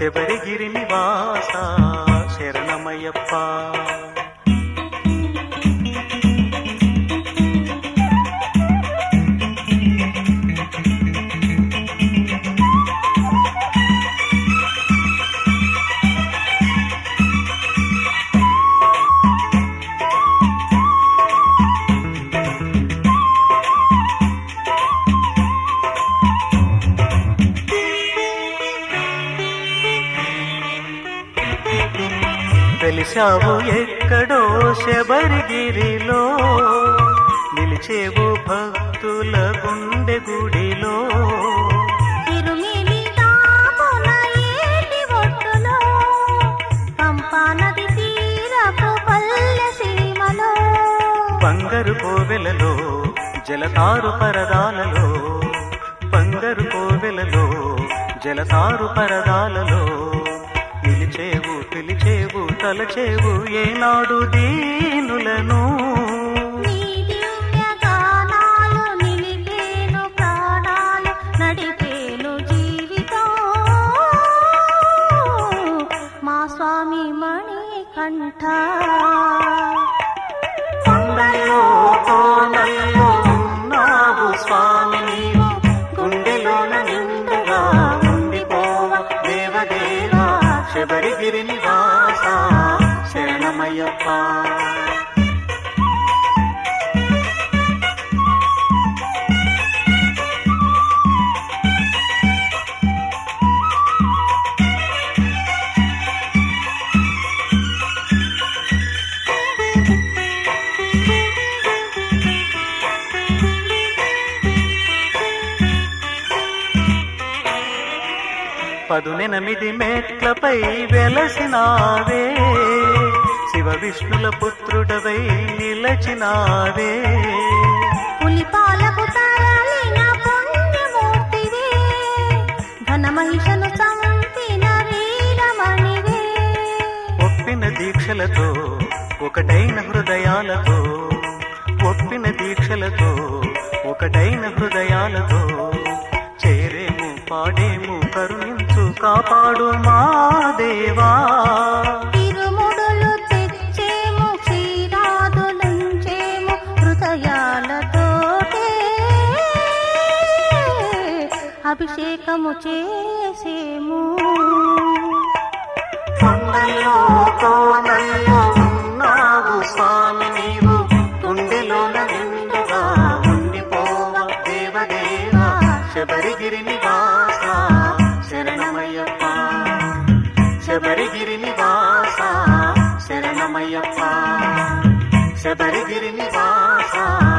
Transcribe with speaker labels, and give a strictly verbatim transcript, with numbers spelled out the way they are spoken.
Speaker 1: శబరిగిరి నివాస శరణమయ్యప్ప. వెలిశావు ఎక్కడో శబరిగిరిలో, నిలిచేవు భక్తుల గుండె గుడిలో.
Speaker 2: తిరుమిలి తాపున ఏటి ఒట్టులో, పంపా నది తీరపు పల్లె సీమలో.
Speaker 1: బంగారు కోవెలలో జలతారు పరదాలలో, బంగారు కోవెలలో జలతారు పరదాలలో. నిలిచేవు పిలిచేవు తలచేవు ఏనాడు దీనులను.
Speaker 2: నీ దివ్య గానాలు నిలిపేను ప్రాణాలు, నడిపేను జీవితం. మా స్వామి మణికంఠ.
Speaker 1: కొండల్లో కోనల్లో ఉన్నావు స్వామి నీవు, గుండెలోన నిండుగా ఉండిపోవ దేవదేవా. శబరిగిరి నివాస శరణమయ్యప్ప. పదునెనిమిది మెట్లపై వెలసినావే, శివ విష్ణుల పుత్రుడవై నిలచినావే.
Speaker 2: పులిపాలకు తరలిన పుణ్యమూర్తివే, ఘన మహిషను చంపిన వీరమణివే.
Speaker 1: ఒప్పిన దీక్షలతో ఒకటైన హృదయాలతో, ఒప్పిన దీక్షలతో ఒకటైన హృదయాలతో. చేరేము పాడేము కరుణించు కాపాడు మా దేవా.
Speaker 2: తిరుముడులు తెచ్చేము క్షీరాదులుంచేము హృదయాలతోటే, అభిషేకము చేసేము.
Speaker 1: కొండల్లో కోనల్లో ఉన్నావు స్వామి నీవు, గుండెలోన నిండుగా ఉండిపోవ దేవదేవా. శబరిగిరి నివాస శరణమయ్యప్ప. శబరిగిరి నివాస శరణమయ్యప్ప. శబరిగిరి నివాస